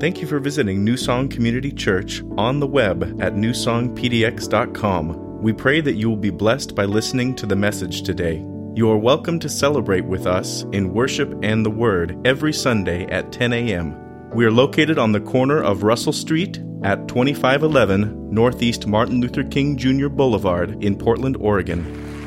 Thank you for visiting New Song Community Church on the web at newsongpdx.com. We pray that you will be blessed by listening to the message today. You are welcome to celebrate with us in worship and the Word every Sunday at 10 a.m. We are located on the corner of Russell Street at 2511 Northeast Martin Luther King Jr. Boulevard in Portland, Oregon.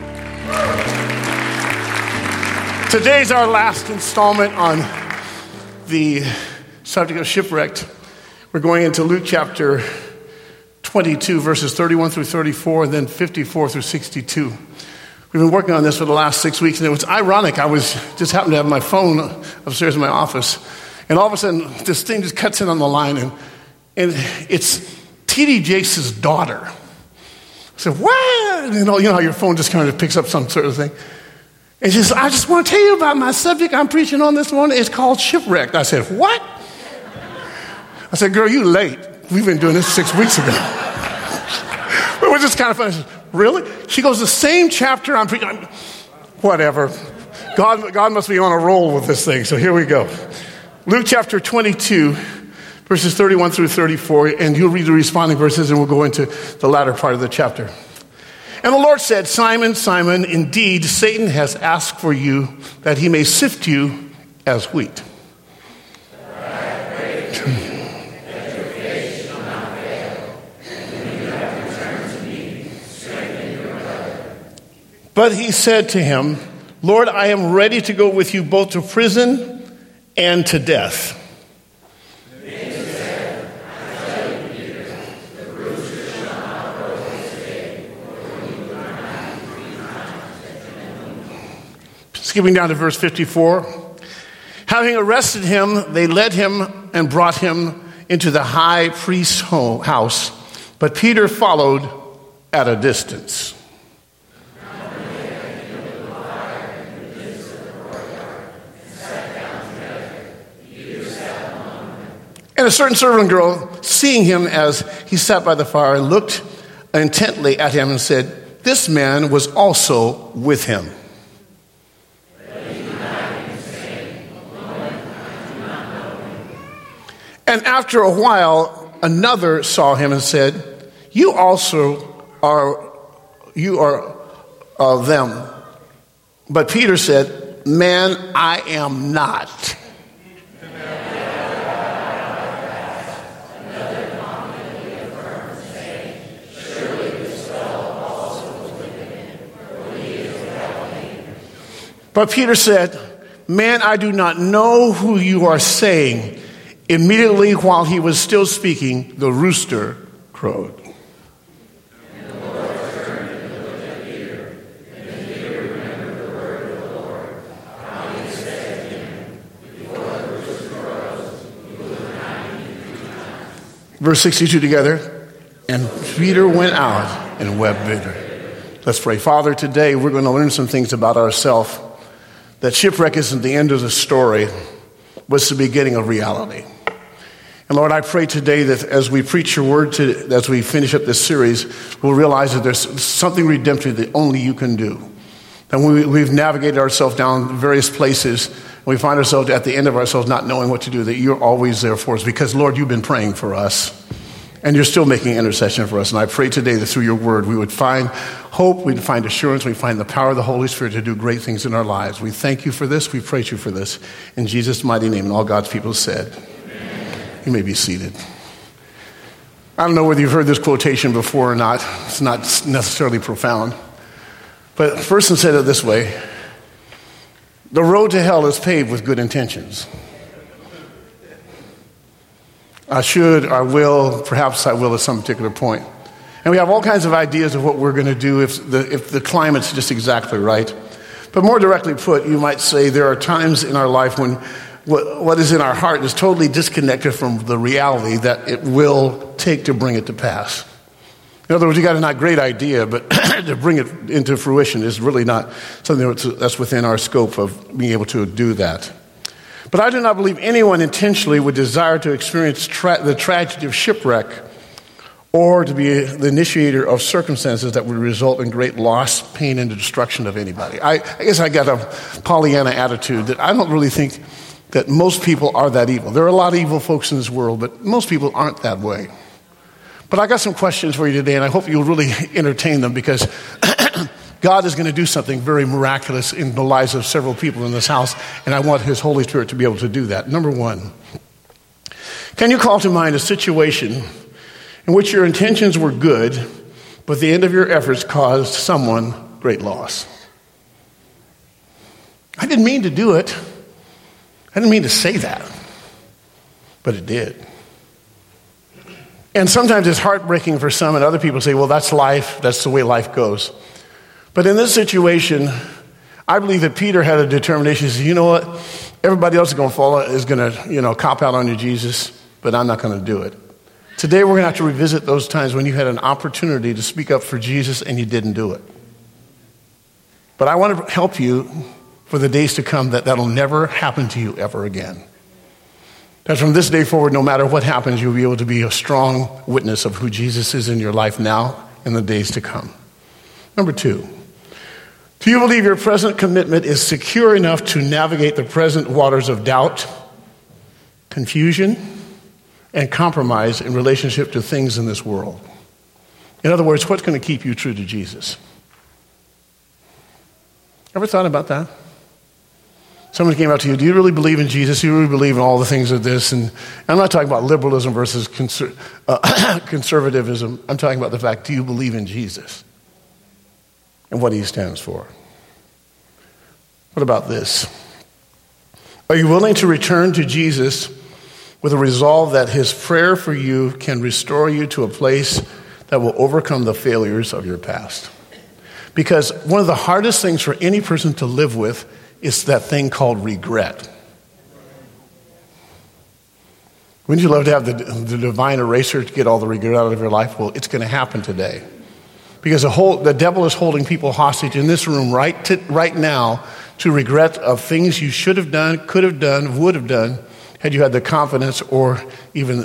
Today's our last installment on the subject of shipwrecked. We're going into Luke chapter 22, verses 31 through 34, and then 54 through 62. We've been working on this for the last 6 weeks, and it was ironic. I was just happened to have my phone upstairs in my office, and all of a sudden, this thing just cuts in on the line, and it's T.D. Jakes' daughter. I said, what? You know how your phone just kind of picks up some sort of thing. And she says, I just want to tell you about my subject I'm preaching on this morning. It's called shipwrecked. I said, what? I said, girl, you late. We've been doing this 6 weeks ago. It was just kind of funny. I said, really? She goes, the same chapter I'm preaching. Whatever. God must be on a roll with this thing. So here we go. Luke chapter 22, verses 31 through 34. And you'll read the responding verses and we'll go into the latter part of the chapter. And the Lord said, Simon, Simon, indeed, Satan has asked for you that he may sift you as wheat. But he said to him, Lord, I am ready to go with you both to prison and to death. Skipping down to verse 54. Having arrested him, they led him and brought him into the high priest's house, but Peter followed at a distance. And a certain servant girl, seeing him as he sat by the fire, looked intently at him and said, this man was also with him. And after a while, another saw him and said, you also are of them. But Peter said, man, I am not. But Peter said, man, I do not know who you are saying. Immediately while he was still speaking, the rooster crowed. And the Lord turned and looked at Peter, and then Peter remembered the word of the Lord, how he said to him, before the rooster crows, you will deny me 3 times. Verse 62 together. And Peter went out and wept bitter. Let's pray. Father, today we're going to learn some things about ourselves. That shipwreck isn't the end of the story, but it's the beginning of reality. And Lord, I pray today that as we preach your word, as we finish up this series, we'll realize that there's something redemptive that only you can do. And we've navigated ourselves down various places, and we find ourselves at the end of ourselves not knowing what to do, that you're always there for us. Because, Lord, you've been praying for us, and you're still making intercession for us. And I pray today that through your word, we would find hope, we'd find assurance, we'd find the power of the Holy Spirit to do great things in our lives. We thank you for this. We praise you for this. In Jesus' mighty name, and all God's people said, amen. You may be seated. I don't know whether you've heard this quotation before or not. It's not necessarily profound. But a person said it this way: the road to hell is paved with good intentions. I should, I will, perhaps I will at some particular point. And we have all kinds of ideas of what we're going to do if the climate's just exactly right. But more directly put, you might say there are times in our life when what is in our heart is totally disconnected from the reality that it will take to bring it to pass. In other words, you got a not great idea, but to bring it into fruition is really not something that's within our scope of being able to do that. But I do not believe anyone intentionally would desire to experience the tragedy of shipwreck or to be the initiator of circumstances that would result in great loss, pain, and destruction of anybody. I guess I got a Pollyanna attitude that I don't really think that most people are that evil. There are a lot of evil folks in this world, but most people aren't that way. But I got some questions for you today, and I hope you'll really entertain them, because God is going to do something very miraculous in the lives of several people in this house, and I want His Holy Spirit to be able to do that. Number one, can you call to mind a situation in which your intentions were good, but the end of your efforts caused someone great loss? I didn't mean to do it. I didn't mean to say that, but it did. And sometimes it's heartbreaking for some, and other people say, well, that's life. That's the way life goes. But in this situation, I believe that Peter had a determination. He said, you know what? Everybody else is going to cop out on you, Jesus, but I'm not going to do it. Today, we're going to have to revisit those times when you had an opportunity to speak up for Jesus and you didn't do it. But I want to help you for the days to come that'll never happen to you ever again. That from this day forward, no matter what happens, you'll be able to be a strong witness of who Jesus is in your life now and the days to come. Number two, do you believe your present commitment is secure enough to navigate the present waters of doubt, confusion, and compromise in relationship to things in this world? In other words, what's going to keep you true to Jesus? Ever thought about that? Someone came up to you, do you really believe in Jesus? Do you really believe in all the things of this? And I'm not talking about liberalism versus conservatism. I'm talking about the fact, do you believe in Jesus and what He stands for? What about this? Are you willing to return to Jesus with a resolve that His prayer for you can restore you to a place that will overcome the failures of your past? Because one of the hardest things for any person to live with is that thing called regret. Wouldn't you love to have the divine eraser to get all the regret out of your life? Well, it's going to happen today. Because the devil is holding people hostage in this room right now to regret of things you should have done, could have done, would have done, had you had the confidence or even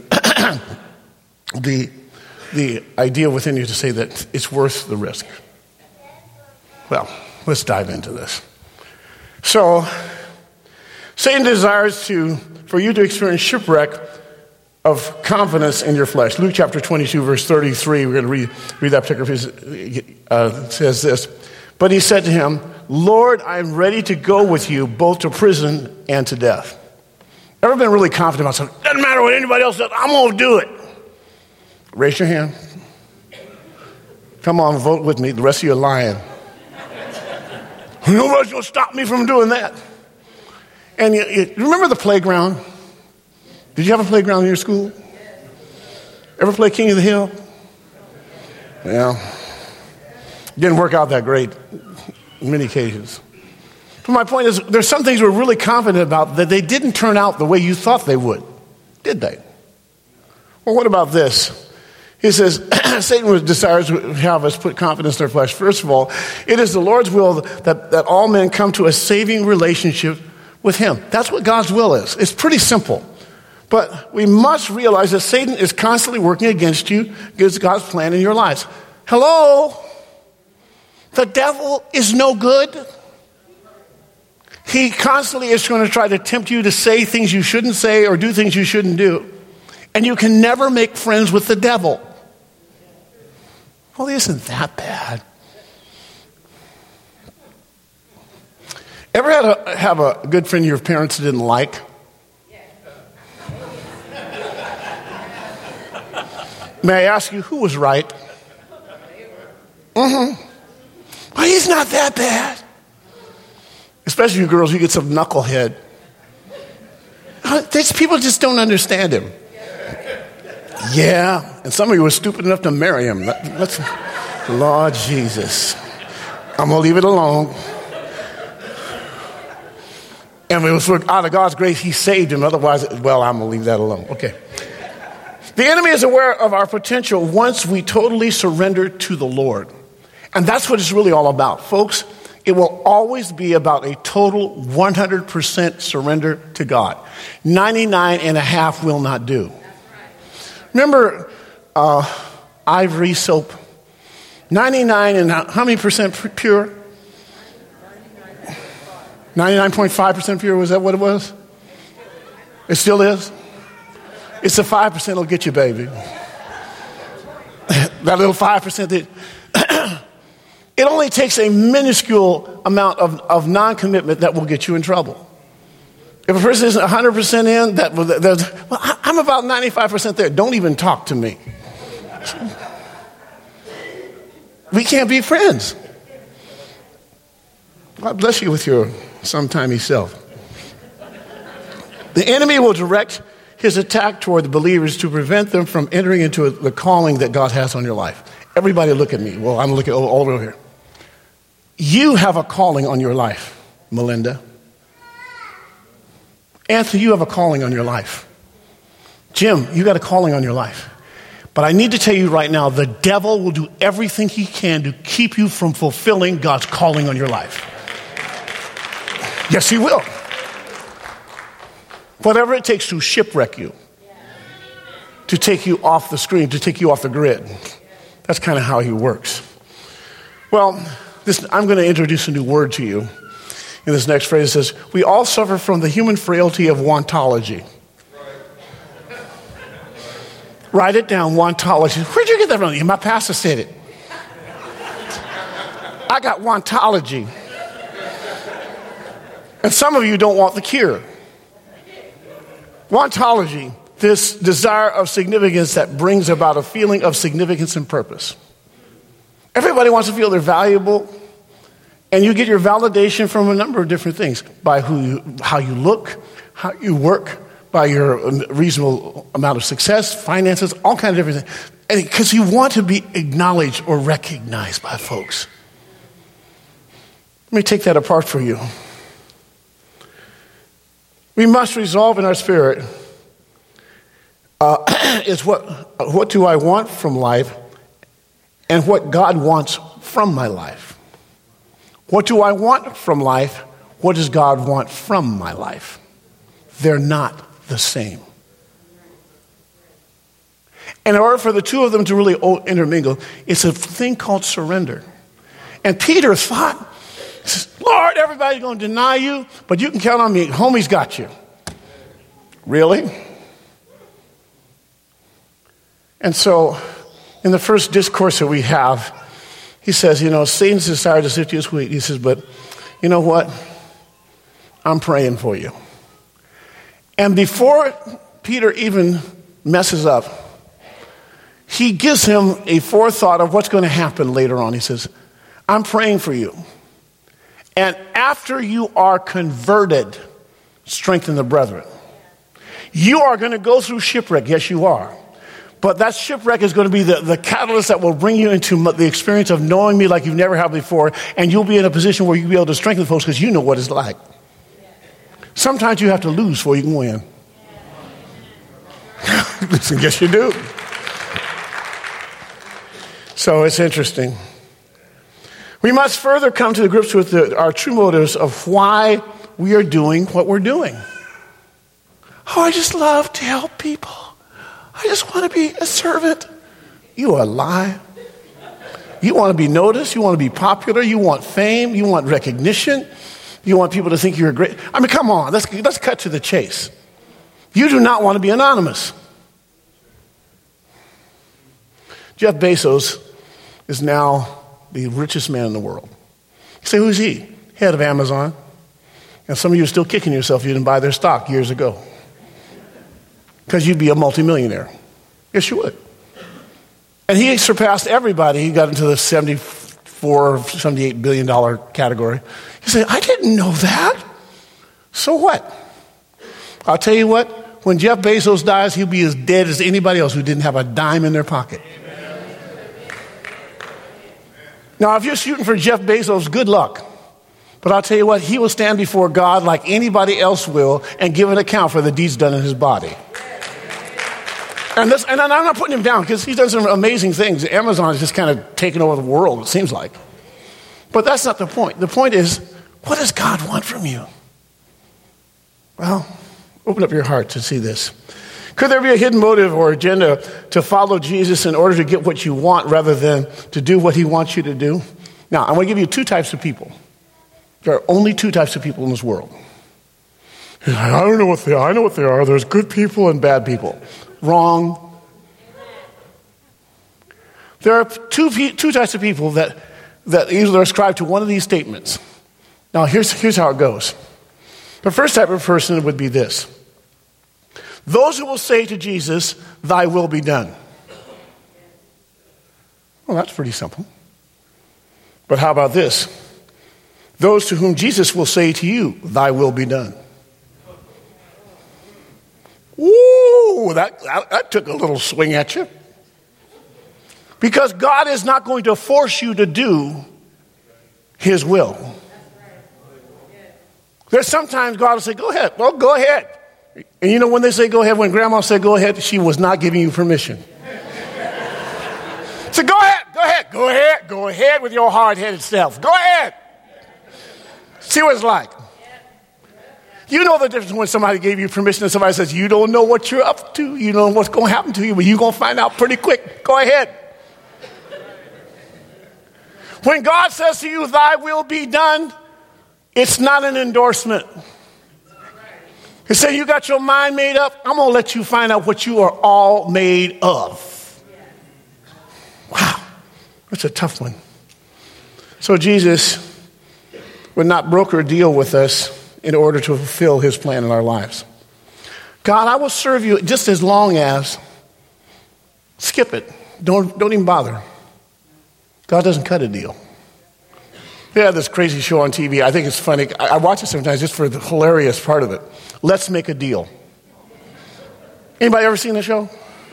the idea within you to say that it's worth the risk. Well, let's dive into this. So, Satan desires for you to experience shipwreck of confidence in your flesh. Luke chapter 22, verse 33, we're going to read that particular piece, says this. But he said to him, Lord, I'm ready to go with you both to prison and to death. Ever been really confident about something? Doesn't matter what anybody else does, I'm going to do it. Raise your hand. Come on, vote with me. The rest of you are lying. Nobody's going to stop me from doing that. And you remember the playground? Did you have a playground in your school? Ever play King of the Hill? Yeah. Didn't work out that great in many occasions. But my point is, there's some things we're really confident about that they didn't turn out the way you thought they would. Did they? Well, what about this? He says, Satan desires to have us put confidence in our flesh. First of all, it is the Lord's will that all men come to a saving relationship with Him. That's what God's will is. It's pretty simple. But we must realize that Satan is constantly working against you, against God's plan in your lives. Hello? The devil is no good. He constantly is going to try to tempt you to say things you shouldn't say or do things you shouldn't do. And you can never make friends with the devil. Well, isn't that bad? Ever have a good friend your parents didn't like? May I ask you, who was right? Well, he's not that bad. Especially you girls, you get some knucklehead. These people just don't understand him. Yeah, and some of you were stupid enough to marry him. Lord Jesus. I'm going to leave it alone. And it was out of God's grace, He saved him. Otherwise, well, I'm going to leave that alone. Okay. The enemy is aware of our potential once we totally surrender to the Lord. And that's what it's really all about. Folks, it will always be about a total 100% surrender to God. 99.5% will not do. Remember Ivory soap? 99 and how many percent pure? 99.5% pure, was that what it was? It still is? It's the 5% that'll get you, baby. That little 5% that... It only takes a minuscule amount of non-commitment that will get you in trouble. If a person isn't 100% in, I'm about 95% there. Don't even talk to me. We can't be friends. God bless you with your sometimey self. The enemy will direct his attack toward the believers to prevent them from entering into the calling that God has on your life. Everybody look at me. Well, I'm looking all over here. You have a calling on your life, Melinda. Anthony, you have a calling on your life. Jim, you got a calling on your life. But I need to tell you right now, the devil will do everything he can to keep you from fulfilling God's calling on your life. Yes, he will. Whatever it takes to shipwreck you, to take you off the screen, to take you off the grid. That's kind of how he works. Well, I'm going to introduce a new word to you. In this next phrase, it says, we all suffer from the human frailty of wantology. Write it down, wantology. Where'd you get that from? My pastor said it. I got wantology. And some of you don't want the cure. Wantology, this desire of significance that brings about a feeling of significance and purpose. Everybody wants to feel they're valuable, and you get your validation from a number of different things. By how you look, how you work, by your reasonable amount of success, finances, all kinds of different things. And because you want to be acknowledged or recognized by folks. Let me take that apart for you. We must resolve in our spirit is what do I want from life and what God wants from my life. What do I want from life? What does God want from my life? They're not the same. And in order for the two of them to really intermingle, it's a thing called surrender. And Peter thought, he says, Lord, everybody's going to deny you, but you can count on me. Homie's got you. Really? And so, in the first discourse that we have, he says, Satan's desire to sift you as wheat. He says, but you know what? I'm praying for you. And before Peter even messes up, he gives him a forethought of what's going to happen later on. He says, I'm praying for you. And after you are converted, strengthen the brethren. You are going to go through shipwreck. Yes, you are. But that shipwreck is going to be the catalyst that will bring you into the experience of knowing me like you've never had before. And you'll be in a position where you'll be able to strengthen folks because you know what it's like. Sometimes you have to lose before you can win. Listen, yes, you do. So it's interesting. We must further come to the grips with our true motives of why we are doing what we're doing. Oh, I just love to help people. I just want to be a servant. You are a lie. You want to be noticed. You want to be popular. You want fame. You want recognition. You want people to think you're great. I mean, come on. Let's cut to the chase. You do not want to be anonymous. Jeff Bezos is now the richest man in the world. You say, who's he? Head of Amazon. And some of you are still kicking yourself you didn't buy their stock years ago. Because you'd be a multimillionaire. Yes, you would. And he surpassed everybody. He got into the $74, $78 billion category. You say, I didn't know that. So what? I'll tell you what. When Jeff Bezos dies, he'll be as dead as anybody else who didn't have a dime in their pocket. Now, if you're shooting for Jeff Bezos, good luck. But I'll tell you what, he will stand before God like anybody else will and give an account for the deeds done in his body. And I'm not putting him down because he's done some amazing things. Amazon is just kind of taking over the world, it seems like. But that's not the point. The point is, what does God want from you? Well, open up your heart to see this. Could there be a hidden motive or agenda to follow Jesus in order to get what you want rather than to do what he wants you to do? Now, I'm going to give you two types of people. There are only two types of people in this world. I don't know what they are. I know what they are. There's good people and bad people. Wrong. There are two types of people that either ascribe to one of these statements. Now, here's how it goes. The first type of person would be this. Those who will say to Jesus, thy will be done. Well, that's pretty simple. But how about this? Those to whom Jesus will say to you, thy will be done. Ooh, that took a little swing at you. Because God is not going to force you to do his will. There's sometimes God will say, go ahead. Well, go ahead. And you know when they say go ahead, when grandma said go ahead, she was not giving you permission. So go ahead with your hard-headed self. Go ahead. See what it's like. You know the difference when somebody gave you permission and somebody says, you don't know what you're up to. You don't know what's going to happen to you, but you're going to find out pretty quick. Go ahead. When God says to you, thy will be done, it's not an endorsement. He said, you got your mind made up. I'm going to let you find out what you are all made of. Wow. That's a tough one. So Jesus would not broker a deal with us in order to fulfill his plan in our lives. God, I will serve you just as long as, skip it. Don't even bother. God doesn't cut a deal. They have this crazy show on TV. I think it's funny. I watch it sometimes just for the hilarious part of it. Let's Make a Deal. Anybody ever seen the show?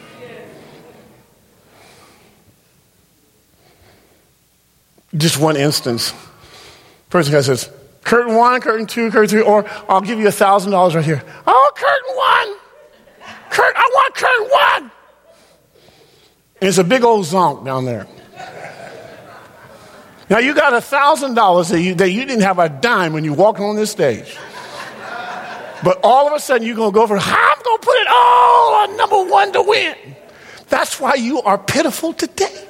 Just one instance. Person guy says, curtain 1, curtain 2, curtain 3, or I'll give you $1,000 right here. Oh, curtain 1. I want curtain 1. And it's a big old zonk down there. Now you got $1,000 that you didn't have a dime when you walked on this stage. But all of a sudden you're going to go for, I'm going to put it all on number 1 to win. That's why you are pitiful today.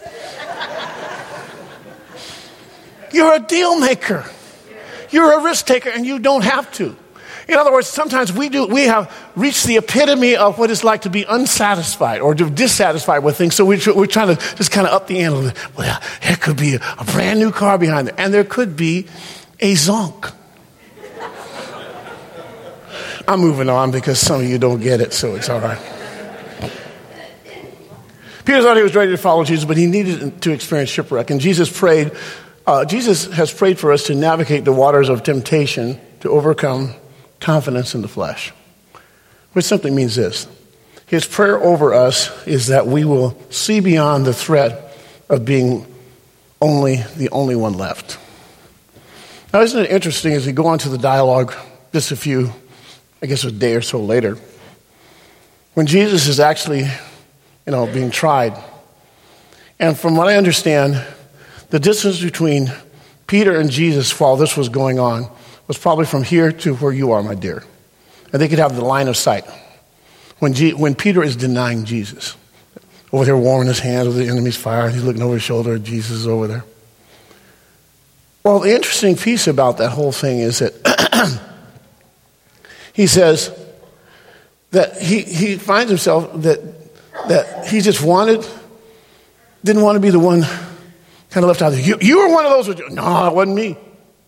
You're a deal maker. You're a risk taker, and you don't have to. In other words, sometimes we have reached the epitome of what it's like to be unsatisfied or dissatisfied with things. So we're trying to just kind of up the ante a little bit. Well, there could be a brand new car behind it, and there could be a zonk. I'm moving on because some of you don't get it, so it's all right. Peter thought he was ready to follow Jesus, but he needed to experience shipwreck. And Jesus has prayed for us to navigate the waters of temptation to overcome confidence in the flesh, which simply means this. His prayer over us is that we will see beyond the threat of being the only one left. Now, isn't it interesting as we go on to the dialogue just a day or so later, when Jesus is actually, being tried. And from what I understand, the distance between Peter and Jesus while this was going on was probably from here to where you are, my dear. And they could have the line of sight. When Peter is denying Jesus, over there warming his hands with the enemy's fire, and he's looking over his shoulder, Jesus is over there. Well, the interesting piece about that whole thing is that he says that he finds himself that he just didn't want to be the one kind of left out there. You were one of those. No, it wasn't me.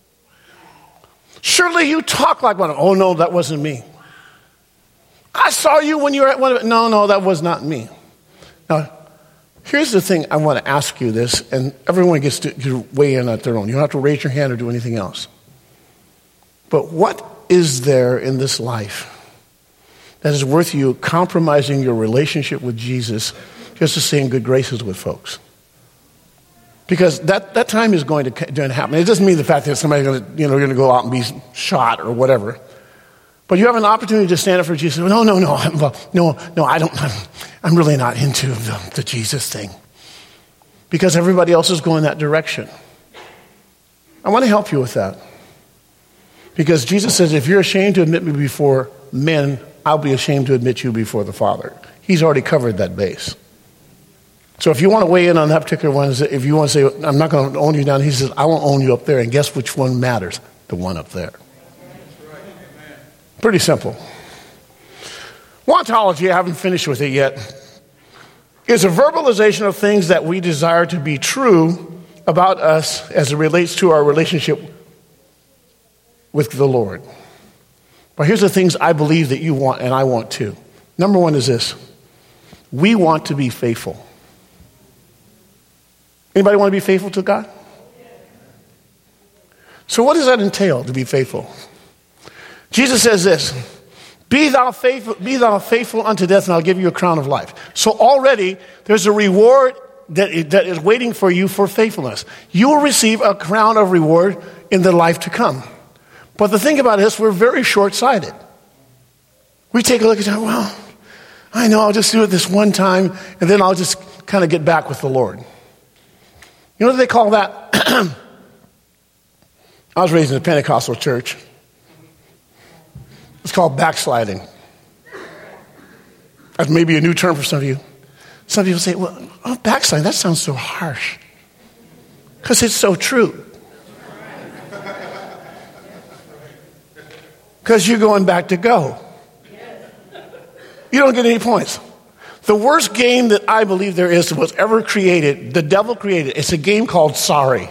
Surely you talk like one. Oh, no, that wasn't me. I saw you when you were at one of it. No, that was not me. Now, here's the thing. I want to ask you this, and everyone gets to weigh in at their own. You don't have to raise your hand or do anything else. But what is there in this life that is worth you compromising your relationship with Jesus just to stay in good graces with folks? Because that time is going to happen. It doesn't mean the fact that somebody's going to go out and be shot or whatever. But you have an opportunity to stand up for Jesus. No, I don't. I'm really not into the Jesus thing. Because everybody else is going that direction. I want to help you with that. Because Jesus says, if you're ashamed to admit me before men, I'll be ashamed to admit you before the Father. He's already covered that base. So if you want to weigh in on that particular one, if you want to say, I'm not going to own you down, he says, I won't own you up there. And guess which one matters? The one up there. Pretty simple. Wantology, I haven't finished with it yet, is a verbalization of things that we desire to be true about us as it relates to our relationship with the Lord. But here's the things I believe that you want and I want too. Number one is this. We want to be faithful. Anybody want to be faithful to God? So what does that entail, to be faithful? Jesus says this, be thou faithful unto death, and I'll give you a crown of life. So already there's a reward that is waiting for you for faithfulness. You will receive a crown of reward in the life to come. But the thing about it is we're very short-sighted. We take a look at it, well, I know I'll just do it this one time, and then I'll just kind of get back with the Lord. You know what they call that? I was raised in a Pentecostal church. It's called backsliding. That's maybe a new term for some of you. Some people say, well, backsliding, that sounds so harsh. Because it's so true. Because you're going back to go. You don't get any points. The worst game that I believe there is was ever created, the devil created, it's a game called Sorry.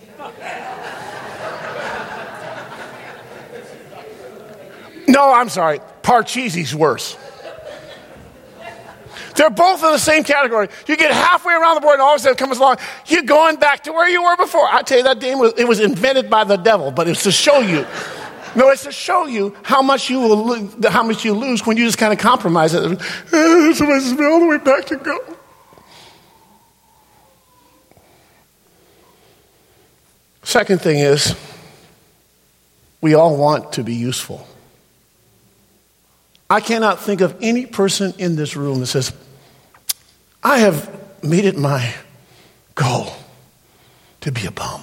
No, I'm sorry. Parcheesi's worse. They're both in the same category. You get halfway around the board and all of a sudden it comes along, you're going back to where you were before. I tell you, that game was invented by the devil, but it's to show you. No, it's to show you how much you lose when you just kind of compromise it. Somebody's all the way back to go. Second thing is, we all want to be useful. I cannot think of any person in this room that says, I have made it my goal to be a bum.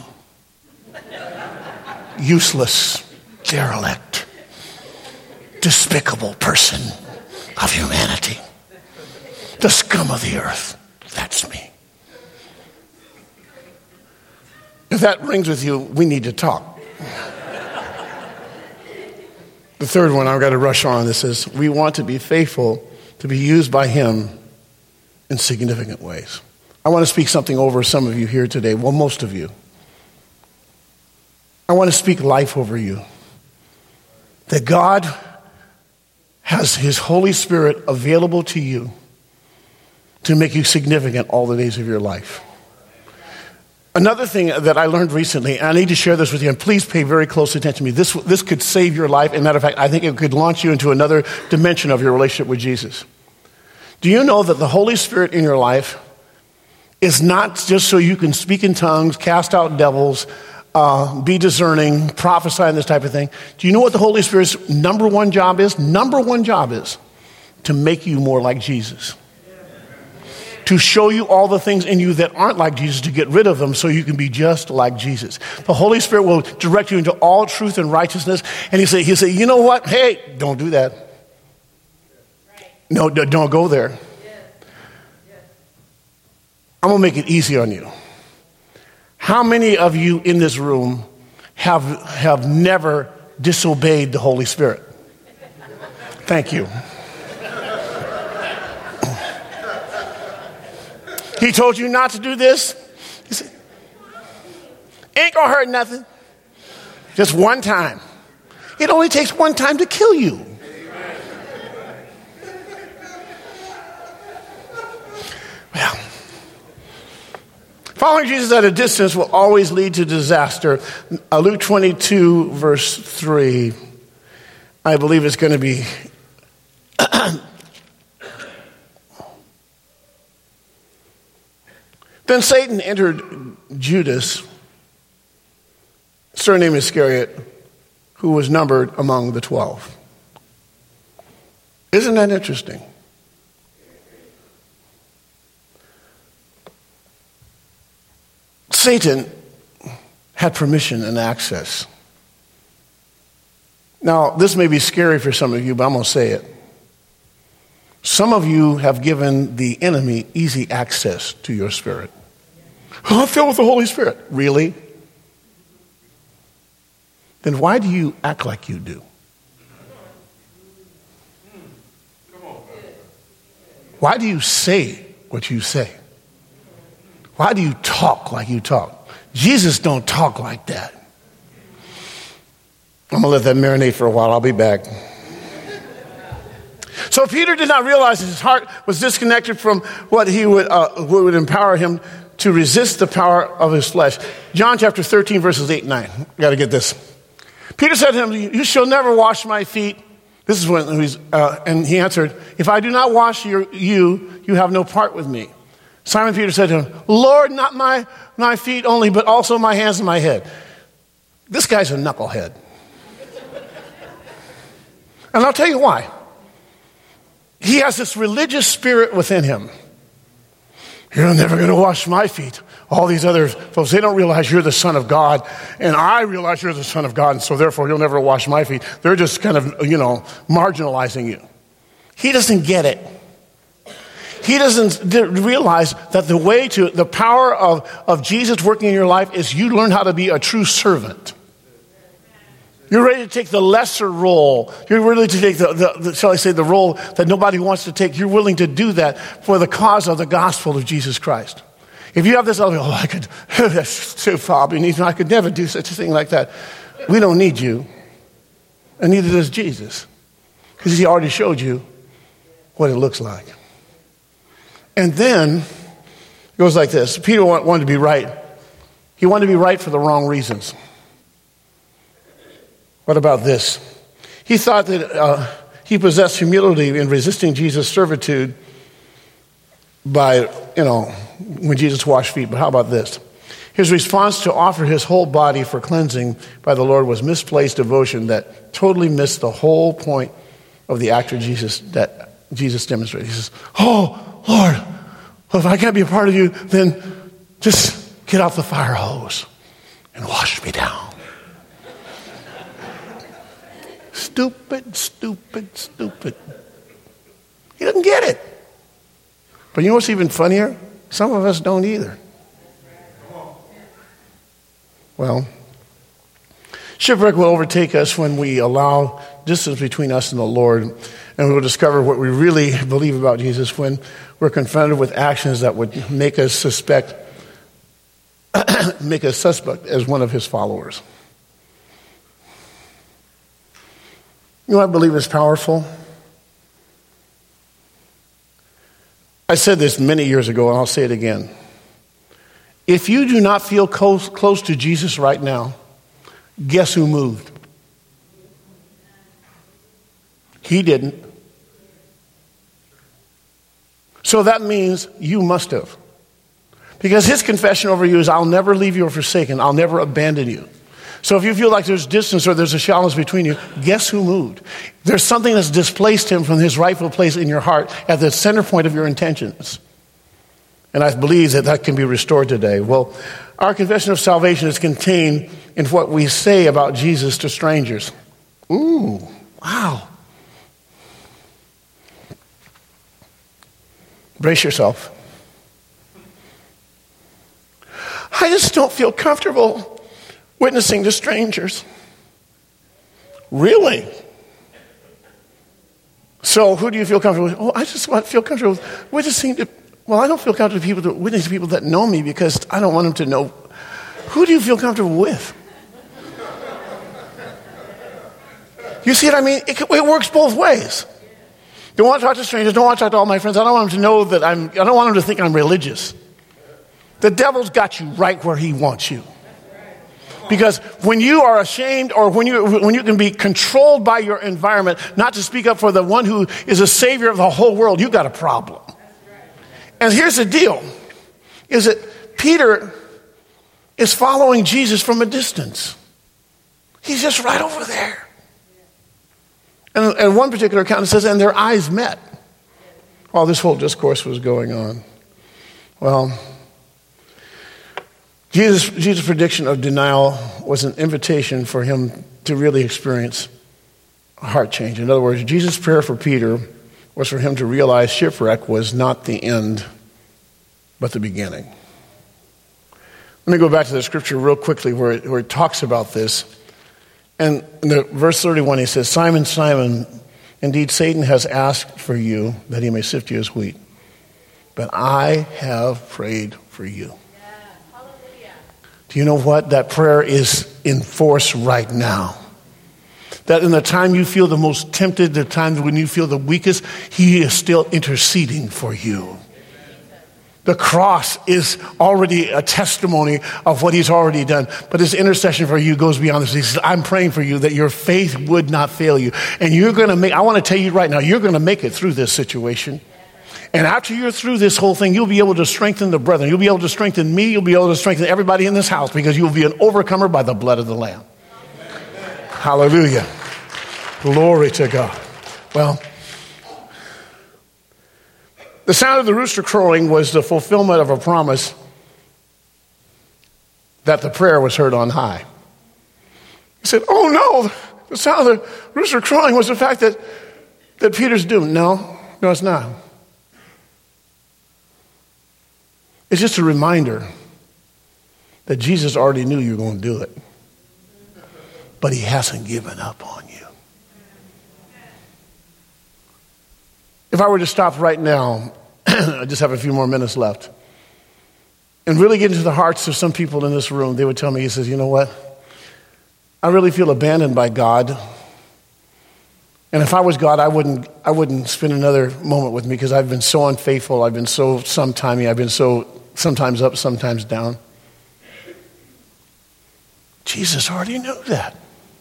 Useless, derelict, despicable person of humanity. The scum of the earth. That's me. If that rings with you, we need to talk. The third one, I've got to rush on. This is, we want to be faithful to be used by him in significant ways. I want to speak something over some of you here today. Well, most of you. I want to speak life over you. That God has his Holy Spirit available to you to make you significant all the days of your life. Another thing that I learned recently, and I need to share this with you, and please pay very close attention to me. This could save your life. As a matter of fact, I think it could launch you into another dimension of your relationship with Jesus. Do you know that the Holy Spirit in your life is not just so you can speak in tongues, cast out devils, be discerning, prophesy, and this type of thing? Do you know what the Holy Spirit's number one job is? Number one job is to make you more like Jesus. To show you all the things in you that aren't like Jesus, to get rid of them so you can be just like Jesus. The Holy Spirit will direct you into all truth and righteousness. And he'll say, you know what? Hey, don't do that. No, don't go there. I'm going to make it easy on you. How many of you in this room have never disobeyed the Holy Spirit? Thank you. He told you not to do this. He said, ain't gonna hurt nothing. Just one time. It only takes one time to kill you. Well, following Jesus at a distance will always lead to disaster. Luke 22, verse 3, I believe it's going to be Then Satan entered Judas, surname Iscariot, who was numbered among the 12. Isn't that interesting? Satan had permission and access. Now, this may be scary for some of you, but I'm going to say it. Some of you have given the enemy easy access to your spirit. Oh, I'm filled with the Holy Spirit. Really? Then why do you act like you do? why do you say what you say? Why do you talk like you talk? Jesus don't talk like that. I'm going to let that marinate for a while. I'll be back. So Peter did not realize that his heart was disconnected from what would empower him to resist the power of his flesh. John chapter 13, verses 8 and 9. You got to get this. Peter said to him, you shall never wash my feet. This is when and he answered, if I do not wash you have no part with me. Simon Peter said to him, Lord, not my feet only, but also my hands and my head. This guy's a knucklehead. And I'll tell you why. He has this religious spirit within him. You're never going to wash my feet. All these other folks, they don't realize you're the Son of God, and I realize you're the Son of God, and so therefore you'll never wash my feet. They're just kind of, marginalizing you. He doesn't get it. He doesn't realize that the power of Jesus working in your life is you learn how to be a true servant. You're ready to take the lesser role. You're ready to take the role that nobody wants to take. You're willing to do that for the cause of the gospel of Jesus Christ. If you have this, I could, that's too far beneath me. I could never do such a thing like that. We don't need you. And neither does Jesus. Because he already showed you what it looks like. And then it goes like this. Peter wanted to be right. He wanted to be right for the wrong reasons. What about this? He thought that he possessed humility in resisting Jesus' servitude by, when Jesus washed feet. But how about this? His response to offer his whole body for cleansing by the Lord was misplaced devotion that totally missed the whole point of the act of Jesus that Jesus demonstrated. He says, oh, Lord, if I can't be a part of you, then just get out the fire hose and wash me down. Stupid, stupid, stupid. He doesn't get it. But you know what's even funnier? Some of us don't either. Well, shipwreck will overtake us when we allow distance between us and the Lord, and we will discover what we really believe about Jesus when we're confronted with actions that would make us suspect as one of his followers. You know what I believe is powerful? I said this many years ago, and I'll say it again. If you do not feel close to Jesus right now, guess who moved? He didn't. So that means you must have. Because his confession over you is, I'll never leave you or forsaken. I'll never abandon you. So if you feel like there's distance or there's a shallowness between you, guess who moved? There's something that's displaced him from his rightful place in your heart at the center point of your intentions. And I believe that can be restored today. Well, our confession of salvation is contained in what we say about Jesus to strangers. Ooh, wow. Brace yourself. I just don't feel comfortable witnessing to strangers. Really? So who do you feel comfortable with? Oh, I just feel comfortable with witnessing to, I don't feel comfortable with witnessing to people that know me because I don't want them to know. Who do you feel comfortable with? You see what I mean? It works both ways. Don't want to talk to strangers, don't want to talk to all my friends. I don't want them to know that I don't want them to think I'm religious. The devil's got you right where he wants you. Because when you are ashamed or when you can be controlled by your environment, not to speak up for the one who is a savior of the whole world, you've got a problem. And here's the deal, is that Peter is following Jesus from a distance. He's just right over there. And one particular account says, and their eyes met while this whole discourse was going on. Well, Jesus' prediction of denial was an invitation for him to really experience a heart change. In other words, Jesus' prayer for Peter was for him to realize shipwreck was not the end, but the beginning. Let me go back to the scripture real quickly where it talks about this. And in verse 31, he says, Simon, Simon, indeed Satan has asked for you that he may sift you as wheat. but I have prayed for you. Do you know what? That prayer is in force right now. That in the time you feel the most tempted, the times when you feel the weakest, he is still interceding for you. The cross is already a testimony of what he's already done. But his intercession for you goes beyond this. He says, I'm praying for you that your faith would not fail you. And you're going to I want to tell you right now, you're going to make it through this situation. And after you're through this whole thing, you'll be able to strengthen the brethren. You'll be able to strengthen me. You'll be able to strengthen everybody in this house because you'll be an overcomer by the blood of the Lamb. Hallelujah. Glory to God. Well, the sound of the rooster crowing was the fulfillment of a promise that the prayer was heard on high. He said, oh no, the sound of the rooster crowing was the fact that Peter's doomed. No, it's not. It's just a reminder that Jesus already knew you were going to do it. But he hasn't given up on you. If I were to stop right now, I just have a few more minutes left, and really get into the hearts of some people in this room, they would tell me, he says, you know what? I really feel abandoned by God. And if I was God, I wouldn't spend another moment with me because I've been so unfaithful. I've been so sometimey. I've been so sometimes up, sometimes down. Jesus already knew that.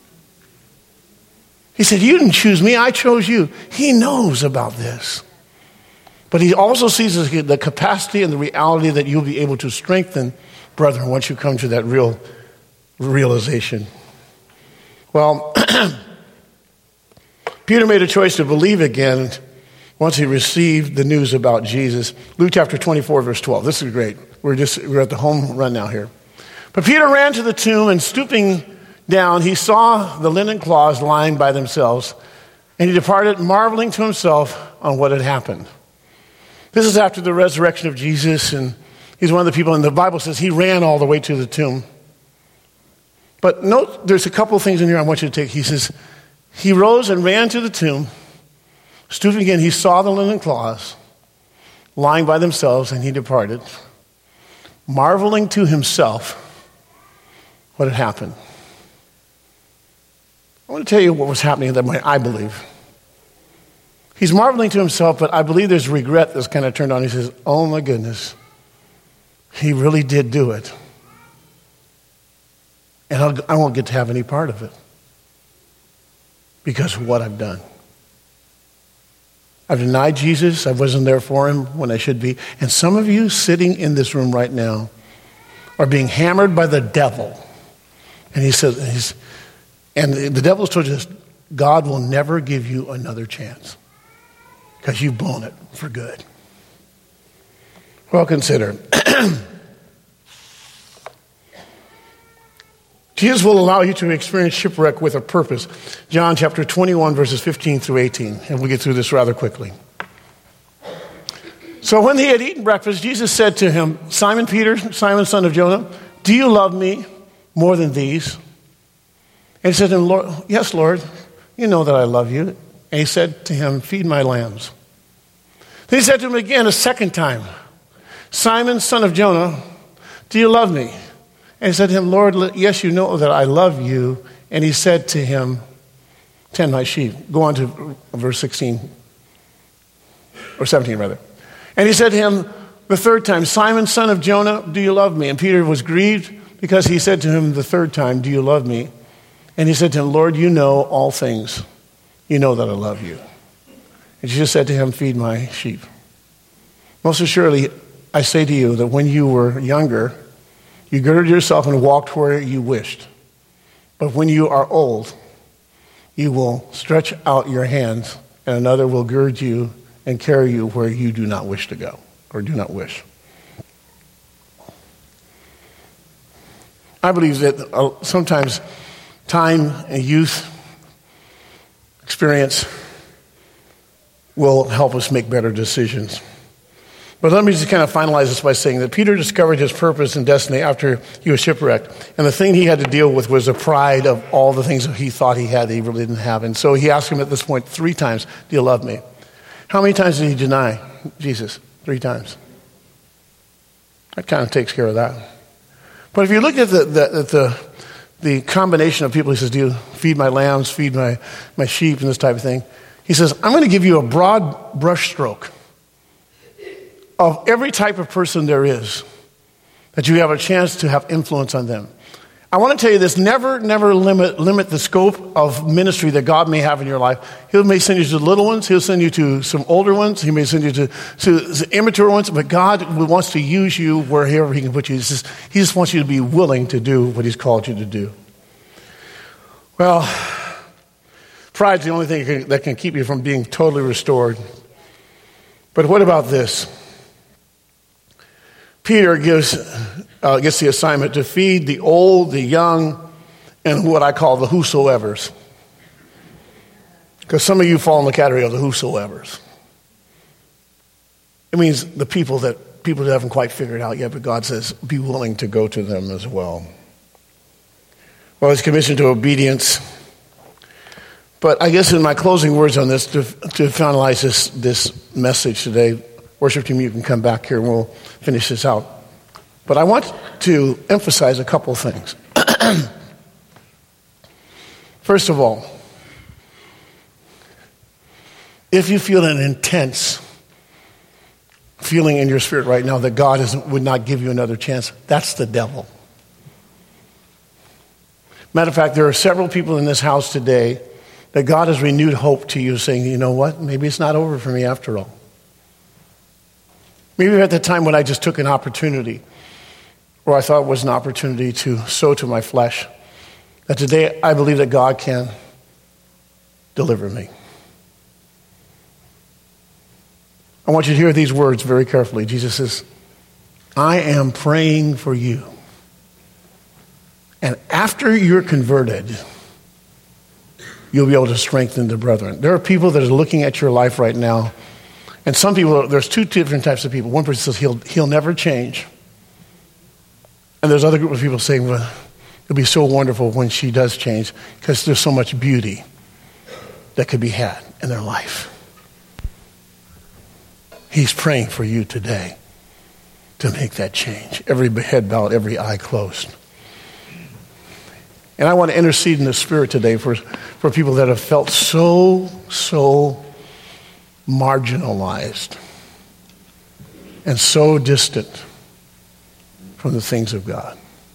He said, you didn't choose me, I chose you. He knows about this. But he also sees the capacity and the reality that you'll be able to strengthen, brethren, once you come to that real realization. Well, Peter made a choice to believe again once he received the news about Jesus. Luke chapter 24, verse 12. This is great. We're at the home run now here. But Peter ran to the tomb, and stooping down, he saw the linen cloths lying by themselves, and he departed, marveling to himself on what had happened. This is after the resurrection of Jesus, and he's one of the people, and the Bible says he ran all the way to the tomb. But note, there's a couple of things in here I want you to take. He says, he rose and ran to the tomb. Stooping again, he saw the linen cloths lying by themselves, and he departed, marveling to himself what had happened. I want to tell you what was happening that way, I believe. He's marveling to himself, but I believe there's regret that's kind of turned on. He says, oh my goodness, he really did do it. And I won't get to have any part of it because of what I've done. I've denied Jesus. I wasn't there for him when I should be. And some of you sitting in this room right now are being hammered by the devil. And he says, and the devil's told you this, God will never give you another chance because you've blown it for good. Well, consider. Jesus will allow you to experience shipwreck with a purpose. John chapter 21, verses 15 through 18. And we'll get through this rather quickly. So when he had eaten breakfast, Jesus said to him, Simon Peter, Simon son of Jonah, do you love me more than these? And he said to him, Lord, yes, Lord, you know that I love you. And he said to him, feed my lambs. Then he said to him again a second time, Simon, son of Jonah, do you love me? And he said to him, Lord, yes, you know that I love you. And he said to him, tend my sheep. Go on to verse 16, or 17 rather. And he said to him the third time, Simon, son of Jonah, do you love me? And Peter was grieved because he said to him the third time, do you love me? And he said to him, Lord, you know all things. You know that I love you. And Jesus said to him, feed my sheep. Most assuredly, I say to you that when you were younger, you girded yourself and walked where you wished. But when you are old, you will stretch out your hands, and another will gird you and carry you where you do not wish to go, or do not wish. I believe that sometimes time and youth experience will help us make better decisions. But let me just kind of finalize this by saying that Peter discovered his purpose and destiny after he was shipwrecked. And the thing he had to deal with was the pride of all the things that he thought he had that he really didn't have. And so he asked him at this point 3 times, do you love me? How many times did he deny Jesus? 3 times. That kind of takes care of that. But if you look at the combination of people, he says, do you feed my lambs, feed my sheep, and this type of thing. He says, I'm going to give you a broad brush stroke of every type of person there is, that you have a chance to have influence on them. I want to tell you this, never limit the scope of ministry that God may have in your life. He may send you to little ones. He'll send you to some older ones. He may send you to immature ones. But God wants to use you wherever he can put you. He just wants you to be willing to do what he's called you to do. Well, pride's the only thing that can keep you from being totally restored. But what about this? Peter gets the assignment to feed the old, the young, and what I call the whosoevers. Because some of you fall in the category of the whosoevers. It means the people that haven't quite figured out yet, but God says, be willing to go to them as well. Well, it's commissioned to obedience. But I guess in my closing words on this, to finalize this message today, worship team, you can come back here and we'll finish this out. But I want to emphasize a couple things. First of all, if you feel an intense feeling in your spirit right now that God would not give you another chance, that's the devil. Matter of fact, there are several people in this house today that God has renewed hope to you, saying, you know what, maybe it's not over for me after all. Maybe at the time when I just took an opportunity, or I thought it was an opportunity to sow to my flesh, that today I believe that God can deliver me. I want you to hear these words very carefully. Jesus says, I am praying for you. And after you're converted, you'll be able to strengthen the brethren. There are people that are looking at your life right now. And some people, there's 2 different types of people. One person says he'll never change. And there's other group of people saying, well, it'll be so wonderful when she does change because there's so much beauty that could be had in their life. He's praying for you today to make that change. Every head bowed, every eye closed. And I want to intercede in the Spirit today for people that have felt so marginalized and so distant from the things of God.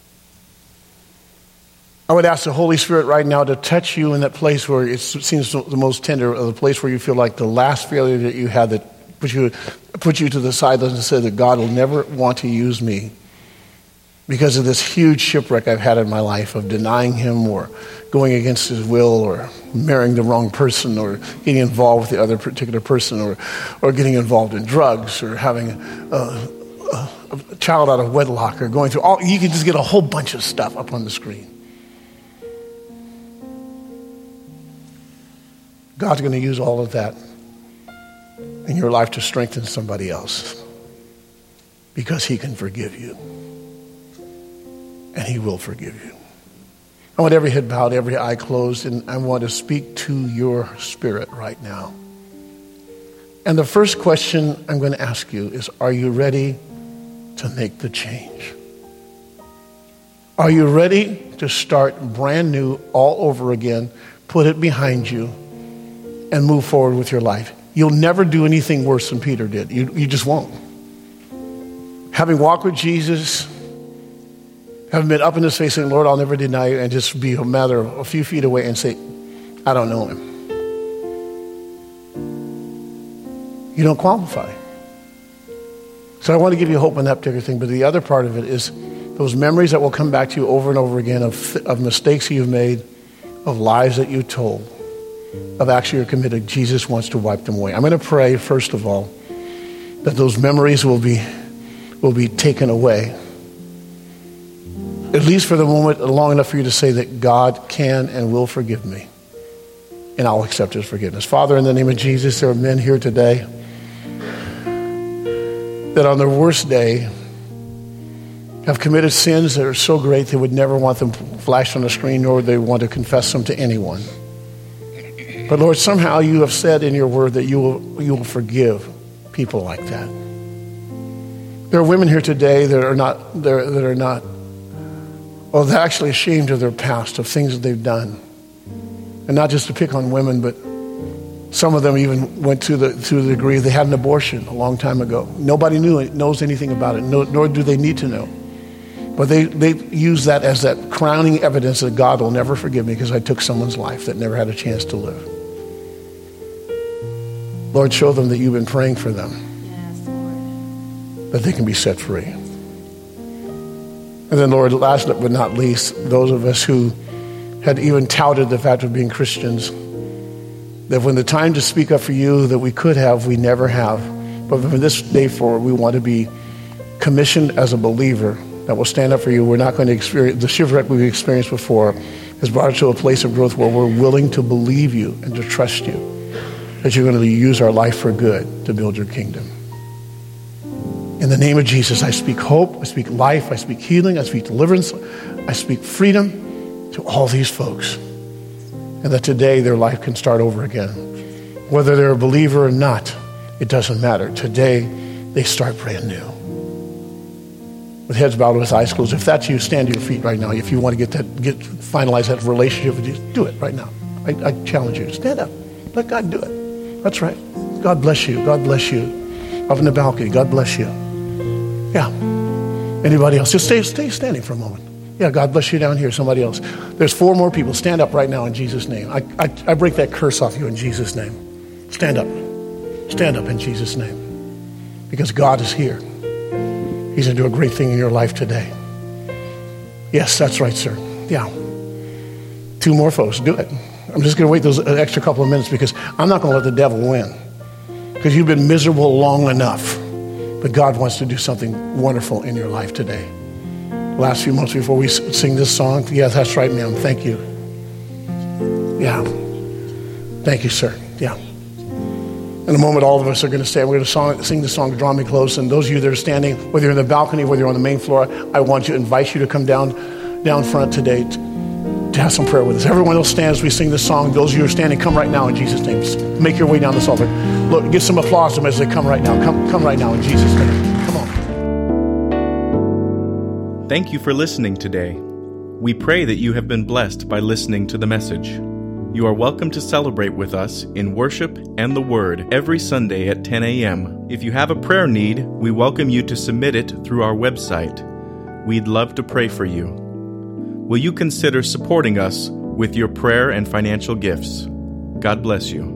I would ask the Holy Spirit right now to touch you in that place where it seems the most tender, or the place where you feel like the last failure that you had that put you to the sidelines and said that God will never want to use me because of this huge shipwreck I've had in my life of denying him or going against his will or marrying the wrong person or getting involved with the other particular person or getting involved in drugs or having a child out of wedlock or going through all. You can just get a whole bunch of stuff up on the screen. God's going to use all of that in your life to strengthen somebody else because he can forgive you. And he will forgive you. I want every head bowed, every eye closed, and I want to speak to your spirit right now. And the first question I'm going to ask you is, are you ready to make the change? Are you ready to start brand new all over again, put it behind you, and move forward with your life? You'll never do anything worse than Peter did. You just won't. Having walked with Jesus, having been up in his face saying, Lord, I'll never deny you, and just be a matter of a few feet away and say, I don't know him. You don't qualify. So I want to give you hope on that particular thing, but the other part of it is those memories that will come back to you over and over again of mistakes you've made, of lies that you told, of acts you're committed. Jesus wants to wipe them away. I'm going to pray, first of all, that those memories will be taken away. At least for the moment, long enough for you to say that God can and will forgive me. And I'll accept his forgiveness. Father, in the name of Jesus, there are men here today that on their worst day have committed sins that are so great they would never want them flashed on the screen, nor would they want to confess them to anyone. But Lord, somehow you have said in your word that you will forgive people like that. There are women here today that are they're actually ashamed of their past, of things that they've done. And not just to pick on women, but some of them even went to the degree they had an abortion a long time ago. Nobody knows anything about it, nor do they need to know. But they use that as that crowning evidence that God will never forgive me because I took someone's life that never had a chance to live. Lord, show them that you've been praying for them. Yes, Lord. That they can be set free. And then, Lord, last but not least, those of us who had even touted the fact of being Christians, that when the time to speak up for you that we could have, we never have. But from this day forward, we want to be commissioned as a believer that will stand up for you. We're not going to experience the shipwreck we've experienced before has brought us to a place of growth where we're willing to believe you and to trust you, that you're going to use our life for good to build your kingdom. In the name of Jesus, I speak hope, I speak life, I speak healing, I speak deliverance, I speak freedom to all these folks. And that today their life can start over again. Whether they're a believer or not, it doesn't matter. Today, they start brand new. With heads bowed, with eyes closed. If that's you, stand to your feet right now. If you want to finalize that relationship with Jesus, do it right now. I challenge you. Stand up. Let God do it. That's right. God bless you. God bless you. Up in the balcony, God bless you. Yeah. Anybody else? Just stay standing for a moment. Yeah, God bless you down here. Somebody else. There's 4 more people. Stand up right now in Jesus' name. I break that curse off you in Jesus' name. Stand up. Stand up in Jesus' name. Because God is here. He's going to do a great thing in your life today. Yes, that's right, sir. Yeah. 2 more folks. Do it. I'm just going to wait those extra couple of minutes because I'm not going to let the devil win. Because you've been miserable long enough. But God wants to do something wonderful in your life today. Last few months before we sing this song. Yeah, that's right, ma'am. Thank you. Yeah. Thank you, sir. Yeah. In a moment, all of us are going to stand. We're going to sing the song, Draw Me Close. And those of you that are standing, whether you're in the balcony, whether you're on the main floor, I want to invite you to come down front today to have some prayer with us. Everyone else stand as we sing this song. Those of you who are standing, come right now in Jesus' name. Just make your way down this altar. Look, give some applause to them as they come right now. Come right now in Jesus' name. Come on. Thank you for listening today. We pray that you have been blessed by listening to the message. You are welcome to celebrate with us in worship and the Word every Sunday at 10 a.m. If you have a prayer need, we welcome you to submit it through our website. We'd love to pray for you. Will you consider supporting us with your prayer and financial gifts? God bless you.